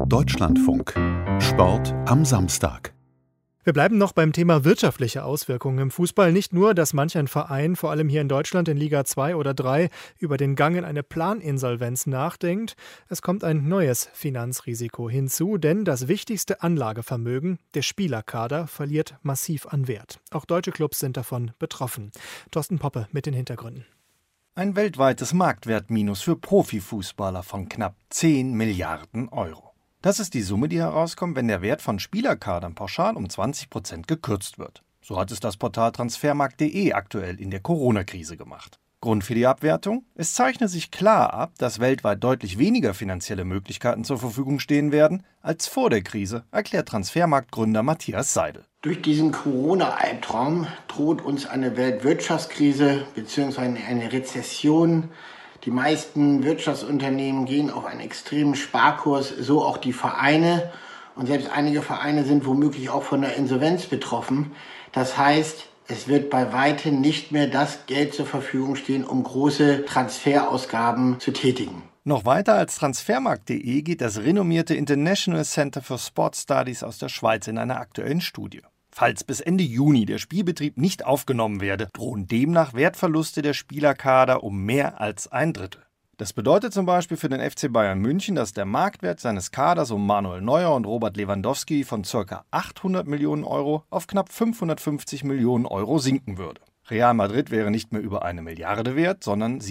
Deutschlandfunk. Sport am Samstag. Wir bleiben noch beim Thema wirtschaftliche Auswirkungen im Fußball. Nicht nur, dass manch ein Verein, vor allem hier in Deutschland in Liga 2 oder 3, über den Gang in eine Planinsolvenz nachdenkt. Es kommt ein neues Finanzrisiko hinzu, denn das wichtigste Anlagevermögen, der Spielerkader, verliert massiv an Wert. Auch deutsche Clubs sind davon betroffen. Thorsten Poppe mit den Hintergründen. Ein weltweites Marktwertminus für Profifußballer von knapp 10 Milliarden Euro. Das ist die Summe, die herauskommt, wenn der Wert von Spielerkadern pauschal um 20% gekürzt wird. So hat es das Portal Transfermarkt.de aktuell in der Corona-Krise gemacht. Grund für die Abwertung? Es zeichnet sich klar ab, dass weltweit deutlich weniger finanzielle Möglichkeiten zur Verfügung stehen werden als vor der Krise, erklärt Transfermarkt-Gründer Matthias Seidel. Durch diesen Corona-Albtraum droht uns eine Weltwirtschaftskrise bzw. eine Rezession. Die meisten Wirtschaftsunternehmen gehen auf einen extremen Sparkurs, so auch die Vereine. Und selbst einige Vereine sind womöglich auch von der Insolvenz betroffen. Das heißt, es wird bei weitem nicht mehr das Geld zur Verfügung stehen, um große Transferausgaben zu tätigen. Noch weiter als Transfermarkt.de geht das renommierte International Center for Sport Studies aus der Schweiz in einer aktuellen Studie. Falls bis Ende Juni der Spielbetrieb nicht aufgenommen werde, drohen demnach Wertverluste der Spielerkader um mehr als ein Drittel. Das bedeutet zum Beispiel für den FC Bayern München, dass der Marktwert seines Kaders um Manuel Neuer und Robert Lewandowski von ca. 800 Millionen Euro auf knapp 550 Millionen Euro sinken würde. Real Madrid wäre nicht mehr über 1 Milliarde wert, sondern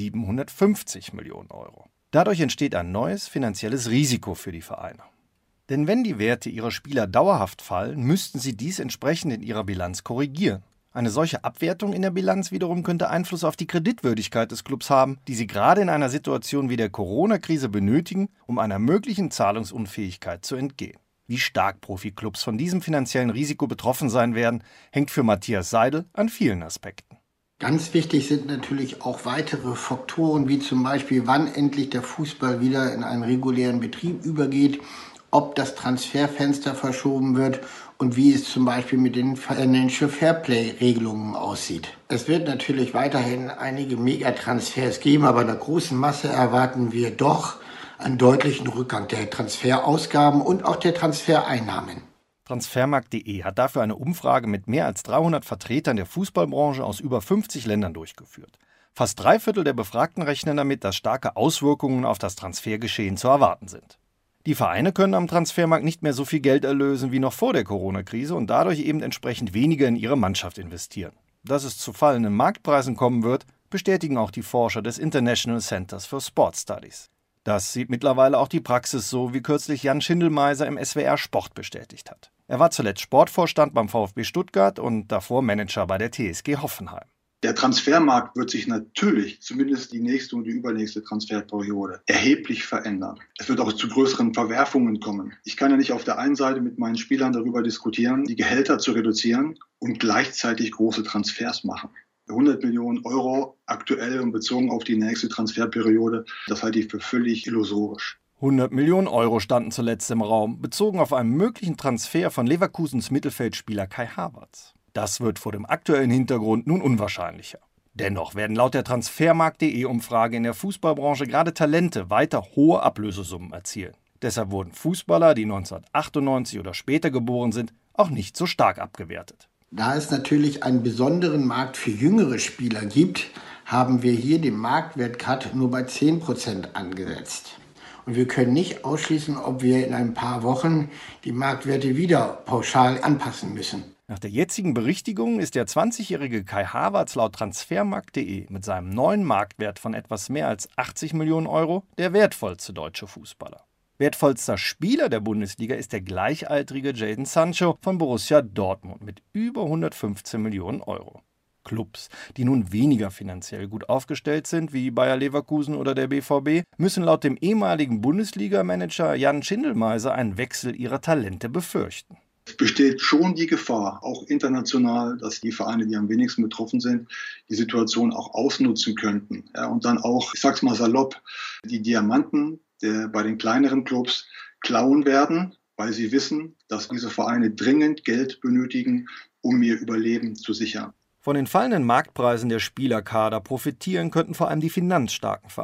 750 Millionen Euro. Dadurch entsteht ein neues finanzielles Risiko für die Vereine. Denn wenn die Werte ihrer Spieler dauerhaft fallen, müssten sie dies entsprechend in ihrer Bilanz korrigieren. Eine solche Abwertung in der Bilanz wiederum könnte Einfluss auf die Kreditwürdigkeit des Clubs haben, die sie gerade in einer Situation wie der Corona-Krise benötigen, um einer möglichen Zahlungsunfähigkeit zu entgehen. Wie stark Profiklubs von diesem finanziellen Risiko betroffen sein werden, hängt für Matthias Seidel an vielen Aspekten. Ganz wichtig sind natürlich auch weitere Faktoren, wie zum Beispiel, wann endlich der Fußball wieder in einen regulären Betrieb übergeht, ob das Transferfenster verschoben wird und wie es zum Beispiel mit den Financial Fairplay-Regelungen aussieht. Es wird natürlich weiterhin einige Megatransfers geben, aber in der großen Masse erwarten wir doch einen deutlichen Rückgang der Transferausgaben und auch der Transfereinnahmen. Transfermarkt.de hat dafür eine Umfrage mit mehr als 300 Vertretern der Fußballbranche aus über 50 Ländern durchgeführt. Fast 3/4 der Befragten rechnen damit, dass starke Auswirkungen auf das Transfergeschehen zu erwarten sind. Die Vereine können am Transfermarkt nicht mehr so viel Geld erlösen wie noch vor der Corona-Krise und dadurch eben entsprechend weniger in ihre Mannschaft investieren. Dass es zu fallenden Marktpreisen kommen wird, bestätigen auch die Forscher des International Centers for Sport Studies. Das sieht mittlerweile auch die Praxis so, wie kürzlich Jan Schindelmeiser im SWR Sport bestätigt hat. Er war zuletzt Sportvorstand beim VfB Stuttgart und davor Manager bei der TSG Hoffenheim. Der Transfermarkt wird sich natürlich, zumindest die nächste und die übernächste Transferperiode, erheblich verändern. Es wird auch zu größeren Verwerfungen kommen. Ich kann ja nicht auf der einen Seite mit meinen Spielern darüber diskutieren, die Gehälter zu reduzieren und gleichzeitig große Transfers machen. 100 Millionen Euro aktuell und bezogen auf die nächste Transferperiode, das halte ich für völlig illusorisch. 100 Millionen Euro standen zuletzt im Raum, bezogen auf einen möglichen Transfer von Leverkusens Mittelfeldspieler Kai Havertz. Das wird vor dem aktuellen Hintergrund nun unwahrscheinlicher. Dennoch werden laut der Transfermarkt.de-Umfrage in der Fußballbranche gerade Talente weiter hohe Ablösesummen erzielen. Deshalb wurden Fußballer, die 1998 oder später geboren sind, auch nicht so stark abgewertet. Da es natürlich einen besonderen Markt für jüngere Spieler gibt, haben wir hier den Marktwert-Cut nur bei 10% angesetzt. Und wir können nicht ausschließen, ob wir in ein paar Wochen die Marktwerte wieder pauschal anpassen müssen. Nach der jetzigen Berichtigung ist der 20-jährige Kai Havertz laut Transfermarkt.de mit seinem neuen Marktwert von etwas mehr als 80 Millionen Euro der wertvollste deutsche Fußballer. Wertvollster Spieler der Bundesliga ist der gleichaltrige Jadon Sancho von Borussia Dortmund mit über 115 Millionen Euro. Clubs, die nun weniger finanziell gut aufgestellt sind, wie Bayer Leverkusen oder der BVB, müssen laut dem ehemaligen Bundesliga-Manager Jan Schindelmeiser einen Wechsel ihrer Talente befürchten. Es besteht schon die Gefahr, auch international, dass die Vereine, die am wenigsten betroffen sind, die Situation auch ausnutzen könnten. Ja, und dann auch, ich sag's mal salopp, die Diamanten bei den kleineren Clubs klauen werden, weil sie wissen, dass diese Vereine dringend Geld benötigen, um ihr Überleben zu sichern. Von den fallenden Marktpreisen der Spielerkader profitieren könnten vor allem die finanzstarken Vereine.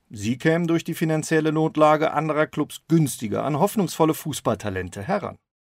Sie kämen durch die finanzielle Notlage anderer Clubs günstiger an hoffnungsvolle Fußballtalente heran.